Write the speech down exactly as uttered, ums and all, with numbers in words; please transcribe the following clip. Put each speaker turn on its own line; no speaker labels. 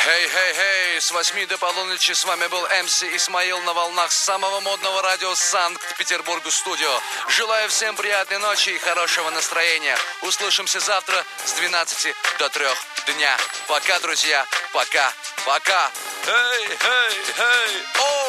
Хей-хей-хей, с восьми до полуночи с вами был эм си Исмаил на волнах самого модного радио Санкт-Петербурга студио. Желаю всем приятной ночи и хорошего настроения. Услышимся завтра с двенадцати до трёх дня. Пока, друзья, пока, пока. Хей-хей-хей, о!